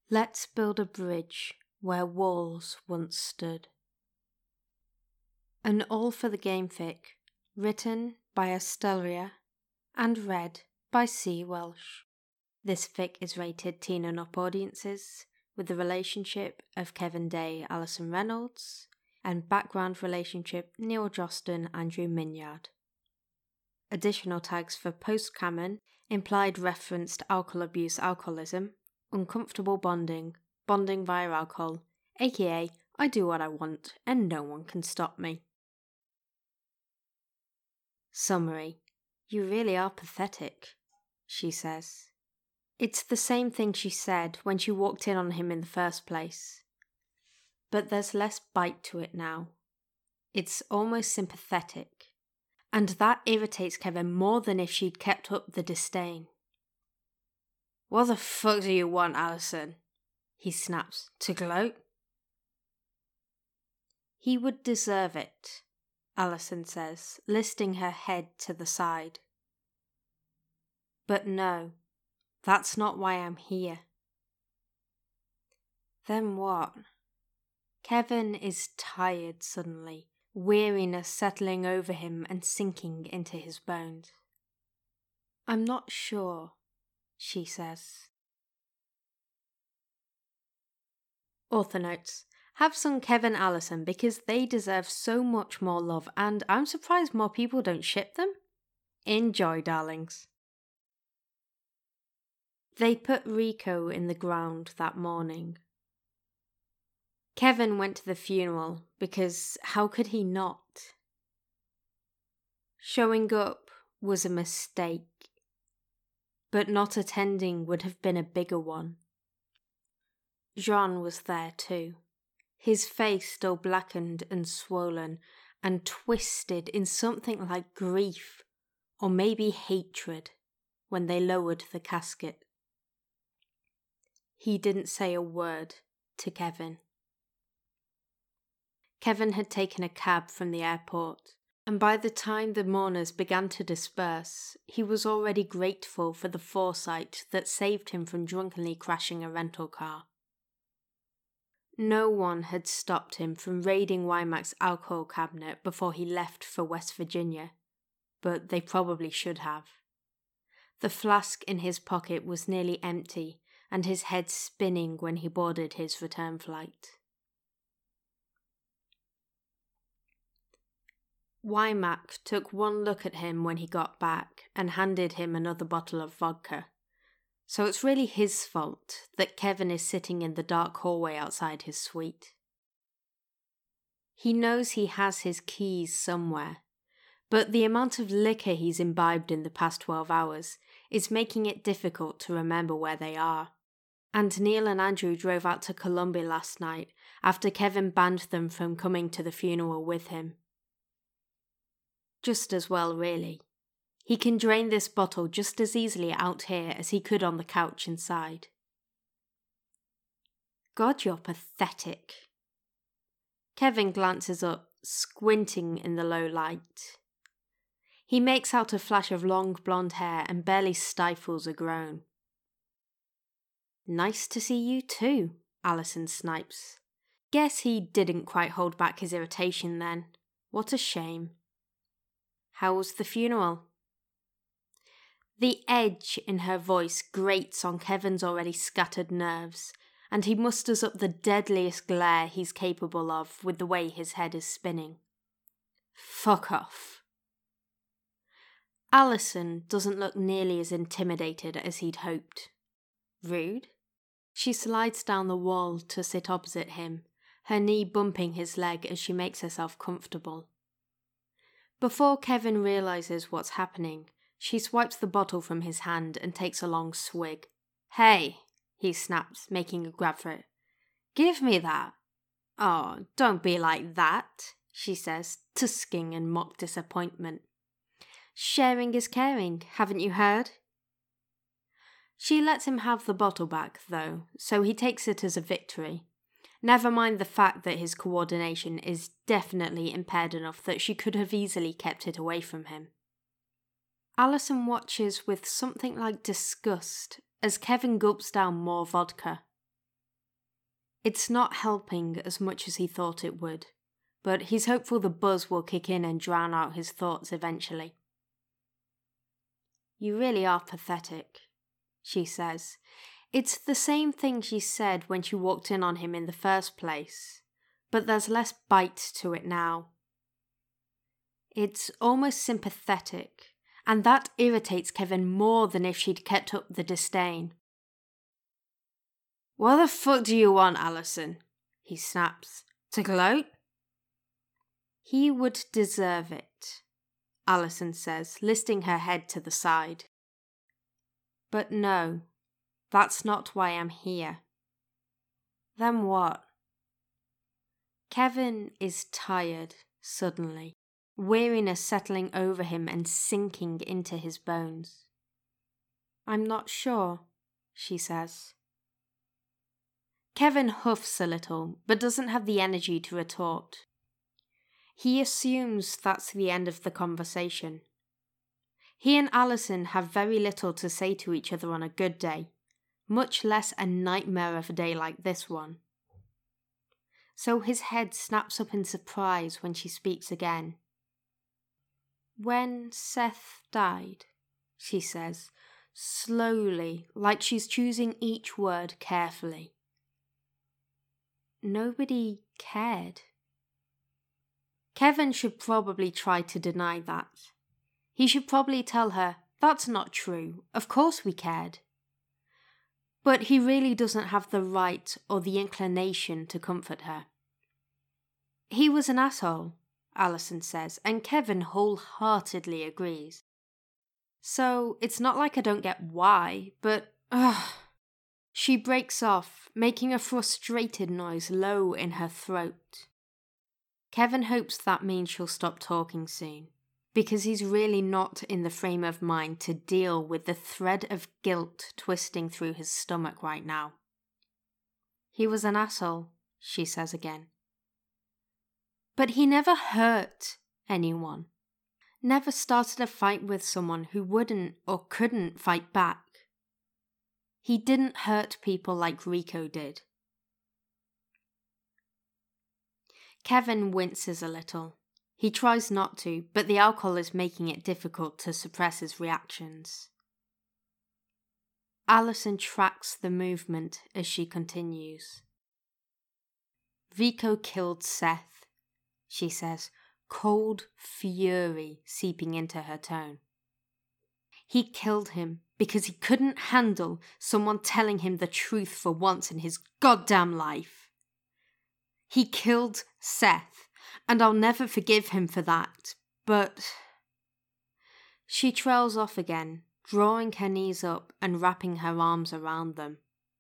Let's build a bridge where walls once stood. An All for the Game fic, written by Astelia and read by C. Welsh. This fic is rated teen and up audiences, with the relationship of Kevin Day, Alison Reynolds, and background relationship Neil Joston, Andrew Minyard. Additional tags for post-canon, implied reference to alcohol abuse, alcoholism, uncomfortable bonding, bonding via alcohol, aka I do what I want and no one can stop me. Summary. You really are pathetic, she says. It's the same thing she said when she walked in on him in the first place. But there's less bite to it now. It's almost sympathetic. And that irritates Kevin more than if she'd kept up the disdain. What the fuck do you want, Alison? He snaps. To gloat? He would deserve it, Alison says, lifting her head to the side. But no, that's not why I'm here. Then what? Kevin is tired suddenly, weariness settling over him and sinking into his bones. I'm not sure, she says. Author notes, have some Kevin Alison because they deserve so much more love and I'm surprised more people don't ship them. Enjoy, darlings. They put Rico in the ground that morning. Kevin went to the funeral because how could he not? Showing up was a mistake, but not attending would have been a bigger one. Jean was there too, his face still blackened and swollen and twisted in something like grief or maybe hatred when they lowered the casket. He didn't say a word to Kevin. Kevin had taken a cab from the airport, and by the time the mourners began to disperse, he was already grateful for the foresight that saved him from drunkenly crashing a rental car. No one had stopped him from raiding Wymack's alcohol cabinet before he left for West Virginia, but they probably should have. The flask in his pocket was nearly empty, and his head spinning when he boarded his return flight. Wymack took one look at him when he got back and handed him another bottle of vodka. So it's really his fault that Kevin is sitting in the dark hallway outside his suite. He knows he has his keys somewhere, but the amount of liquor he's imbibed in the past 12 hours is making it difficult to remember where they are. And Neil and Andrew drove out to Colombia last night after Kevin banned them from coming to the funeral with him. Just as well, really. He can drain this bottle just as easily out here as he could on the couch inside. God, you're pathetic. Kevin glances up, squinting in the low light. He makes out a flash of long blonde hair and barely stifles a groan. Nice to see you too, Alison snipes. Guess he didn't quite hold back his irritation then. What a shame. How was the funeral? The edge in her voice grates on Kevin's already scattered nerves, and he musters up the deadliest glare he's capable of with the way his head is spinning. Fuck off. Alison doesn't look nearly as intimidated as he'd hoped. Rude? She slides down the wall to sit opposite him, her knee bumping his leg as she makes herself comfortable. Before Kevin realises what's happening, she swipes the bottle from his hand and takes a long swig. Hey, he snaps, making a grab for it. Give me that. Oh, don't be like that, she says, tusking in mock disappointment. Sharing is caring, haven't you heard? She lets him have the bottle back, though, so he takes it as a victory. Never mind the fact that his coordination is definitely impaired enough that she could have easily kept it away from him. Alison watches with something like disgust as Kevin gulps down more vodka. It's not helping as much as he thought it would, but he's hopeful the buzz will kick in and drown out his thoughts eventually. "You really are pathetic," she says. It's the same thing she said when she walked in on him in the first place, but there's less bite to it now. It's almost sympathetic, and that irritates Kevin more than if she'd kept up the disdain. "What the fuck do you want, Allison?" he snaps. "To gloat?" "He would deserve it," Allison says, lifting her head to the side. "But no, that's not why I'm here." "Then what?" Kevin is tired, suddenly, weariness settling over him and sinking into his bones. "I'm not sure," she says. Kevin huffs a little, but doesn't have the energy to retort. He assumes that's the end of the conversation. He and Allison have very little to say to each other on a good day, much less a nightmare of a day like this one. So his head snaps up in surprise when she speaks again. "When Seth died," she says, slowly, like she's choosing each word carefully. "Nobody cared." Kevin should probably try to deny that. He should probably tell her, "That's not true, of course we cared." But he really doesn't have the right or the inclination to comfort her. "He was an asshole," Allison says, and Kevin wholeheartedly agrees. "So it's not like I don't get why, but She breaks off, making a frustrated noise low in her throat. Kevin hopes that means she'll stop talking soon, because he's really not in the frame of mind to deal with the thread of guilt twisting through his stomach right now. "He was an asshole," she says again. "But he never hurt anyone. Never started a fight with someone who wouldn't or couldn't fight back. He didn't hurt people like Rico did." Kevin winces a little. He tries not to, but the alcohol is making it difficult to suppress his reactions. Allison tracks the movement as she continues. "Rico killed Seth," she says, cold fury seeping into her tone. "He killed him because he couldn't handle someone telling him the truth for once in his goddamn life. He killed Seth, and I'll never forgive him for that, but..." She trails off again, drawing her knees up and wrapping her arms around them.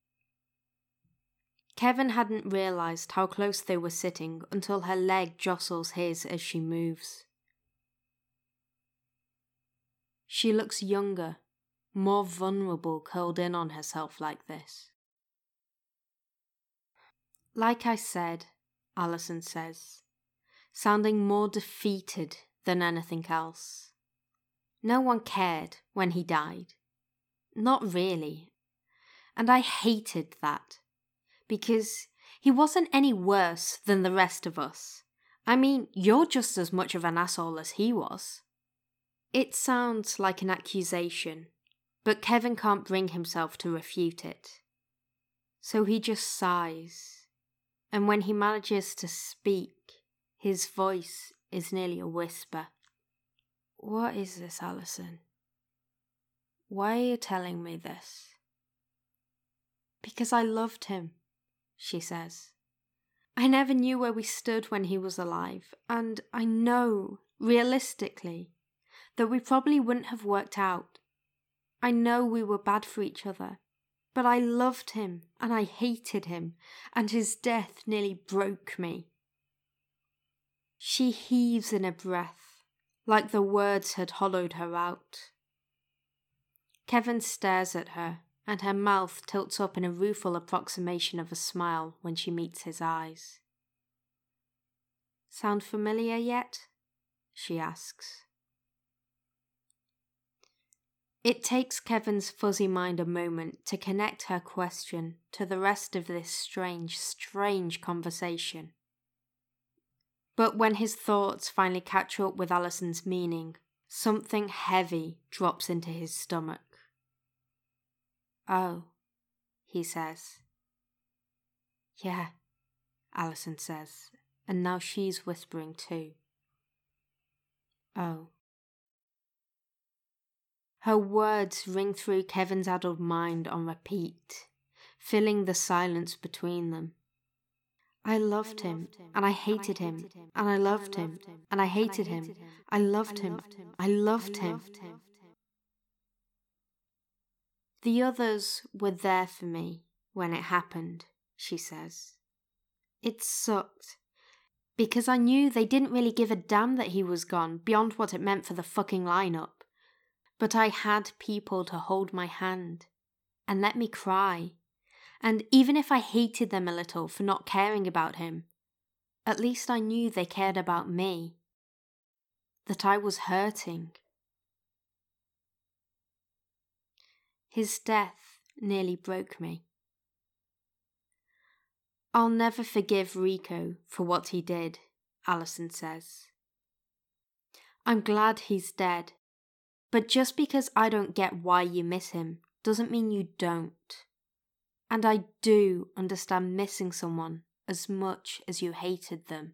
Kevin hadn't realised how close they were sitting until her leg jostles his as she moves. She looks younger, more vulnerable curled in on herself like this. "Like I said," Allison says, sounding more defeated than anything else. "No one cared when he died. Not really. And I hated that. Because he wasn't any worse than the rest of us. I mean, you're just as much of an asshole as he was." It sounds like an accusation, but Kevin can't bring himself to refute it. So he just sighs, and when he manages to speak, his voice is nearly a whisper. "What is this, Allison? Why are you telling me this?" "Because I loved him," she says. "I never knew where we stood when he was alive, and I know, realistically, that we probably wouldn't have worked out. I know we were bad for each other, but I loved him and I hated him, and his death nearly broke me." She heaves in a breath, like the words had hollowed her out. Kevin stares at her, and her mouth tilts up in a rueful approximation of a smile when she meets his eyes. "Sound familiar yet?" she asks. It takes Kevin's fuzzy mind a moment to connect her question to the rest of this strange conversation. But when his thoughts finally catch up with Alison's meaning, something heavy drops into his stomach. "Oh," he says. "Yeah," Alison says, and now she's whispering too. "Oh." Her words ring through Kevin's addled mind on repeat, filling the silence between them. I loved him, and I hated him, and I loved him, and I hated him. I loved him, I loved him. The others were there for me when it happened, she says. It sucked, because I knew they didn't really give a damn that he was gone beyond what it meant for the fucking lineup. But I had people to hold my hand and let me cry. And even if I hated them a little for not caring about him, at least I knew they cared about me. That I was hurting. His death nearly broke me. I'll never forgive Rico for what he did, Alison says. I'm glad he's dead. But just because I don't get why you miss him doesn't mean you don't. And I do understand missing someone as much as you hated them.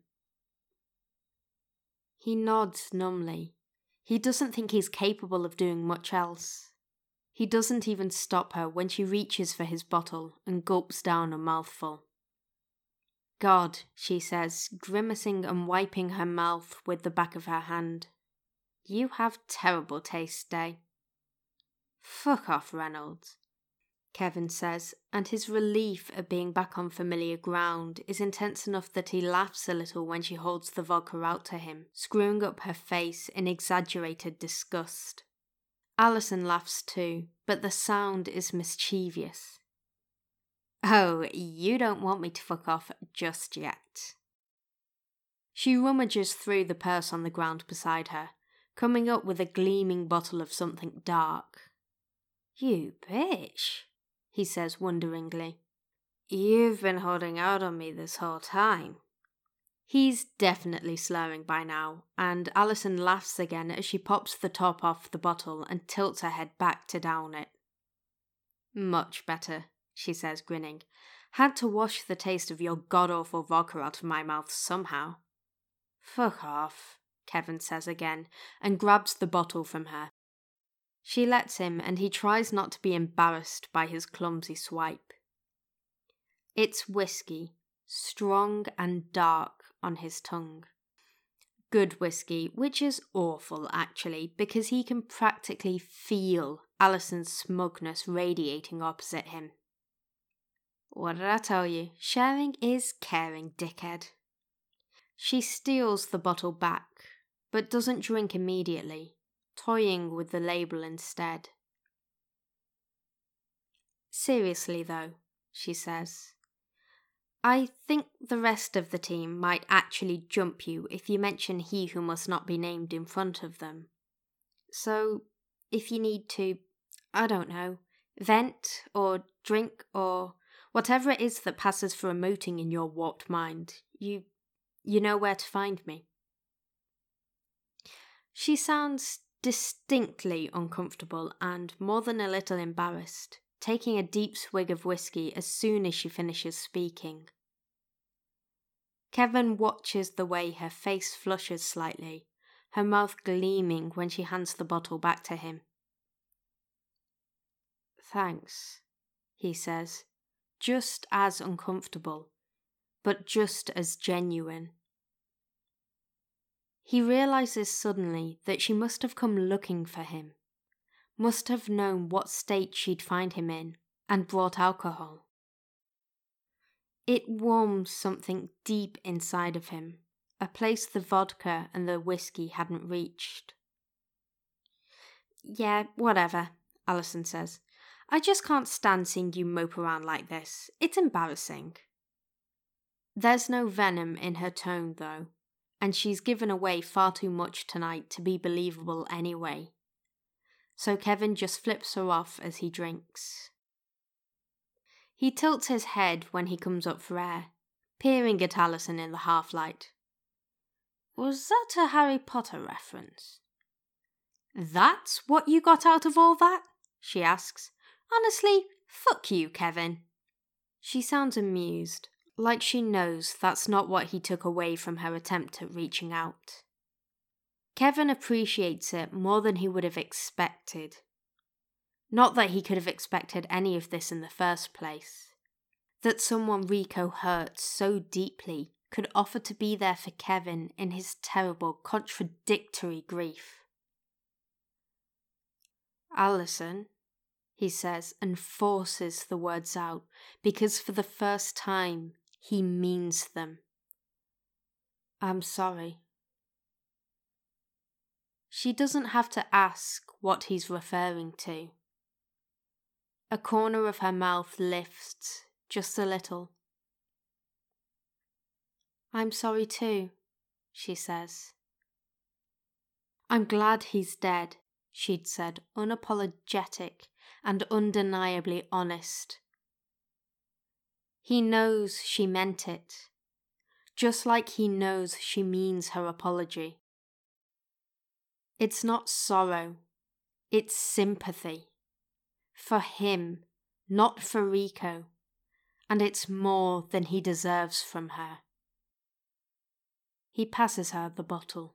He nods numbly. He doesn't think he's capable of doing much else. He doesn't even stop her when she reaches for his bottle and gulps down a mouthful. God, she says, grimacing and wiping her mouth with the back of her hand. You have terrible taste, Day. Fuck off, Reynolds, Kevin says, and his relief at being back on familiar ground is intense enough that he laughs a little when she holds the vodka out to him, screwing up her face in exaggerated disgust. Alison laughs too, but the sound is mischievous. Oh, you don't want me to fuck off just yet. She rummages through the purse on the ground beside her, coming up with a gleaming bottle of something dark. You bitch, he says wonderingly. You've been holding out on me this whole time. He's definitely slurring by now, and Alison laughs again as she pops the top off the bottle and tilts her head back to down it. Much better, she says, grinning. Had to wash the taste of your god-awful vodka out of my mouth somehow. Fuck off, Kevin says again, and grabs the bottle from her. She lets him, and he tries not to be embarrassed by his clumsy swipe. It's whiskey, strong and dark on his tongue. Good whiskey, which is awful actually, because he can practically feel Alison's smugness radiating opposite him. What did I tell you? Sharing is caring, dickhead. She steals the bottle back, but doesn't drink immediately, toying with the label instead. Seriously though, she says, I think the rest of the team might actually jump you if you mention he who must not be named in front of them. So, if you need to, I don't know, vent or drink or whatever it is that passes for emoting in your warped mind, you know where to find me. She sounds distinctly uncomfortable and more than a little embarrassed, taking a deep swig of whiskey as soon as she finishes speaking. Kevin watches the way her face flushes slightly, her mouth gleaming when she hands the bottle back to him. Thanks, he says, just as uncomfortable, but just as genuine. He realizes suddenly that she must have come looking for him, must have known what state she'd find him in, and brought alcohol. It warms something deep inside of him, a place the vodka and the whiskey hadn't reached. Yeah, whatever, Alison says. I just can't stand seeing you mope around like this. It's embarrassing. There's no venom in her tone, though, and she's given away far too much tonight to be believable anyway. so Kevin just flips her off as he drinks. He tilts his head when he comes up for air, peering at Allison in the half-light. Was that a Harry Potter reference? That's what you got out of all that? She asks. Honestly, fuck you, Kevin. She sounds amused, like she knows that's not what he took away from her attempt at reaching out. Kevin appreciates it more than he would have expected. Not that he could have expected any of this in the first place. That someone Rico hurts so deeply could offer to be there for Kevin in his terrible, contradictory grief. Allison, he says, and forces the words out, because for the first time, he means them. I'm sorry. She doesn't have to ask what he's referring to. A corner of her mouth lifts just a little. I'm sorry too, she says. I'm glad he's dead, she'd said, unapologetic and undeniably honest. He knows she meant it, just like he knows she means her apology. It's not sorrow, it's sympathy. For him, not for Rico, and it's more than he deserves from her. He passes her the bottle.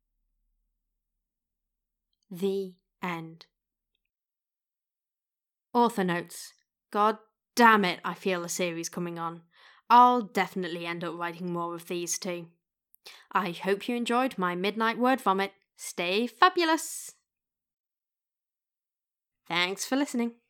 The end. Author notes. God damn it, I feel a series coming on. I'll definitely end up writing more of these too. I hope you enjoyed my midnight word vomit. Stay fabulous! Thanks for listening.